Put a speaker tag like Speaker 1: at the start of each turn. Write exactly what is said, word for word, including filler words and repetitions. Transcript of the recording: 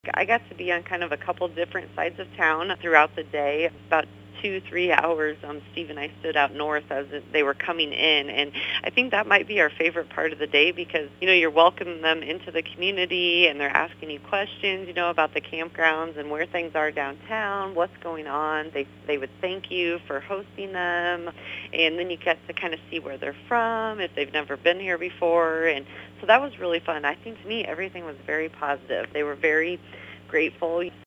Speaker 1: I got to be on kind of a couple different sides of town throughout the day. About two, three hours, um, Steve and I stood out north as they were coming in, and I think that might be our favorite part of the day because, you know, you're welcoming them into the community, and they're asking you questions, you know, about the campgrounds and where things are downtown, what's going on. They they would thank you for hosting them, and then you get to kind of see where they're from, if they've never been here before, and so that was really fun. I think to me everything was very positive. They were very grateful.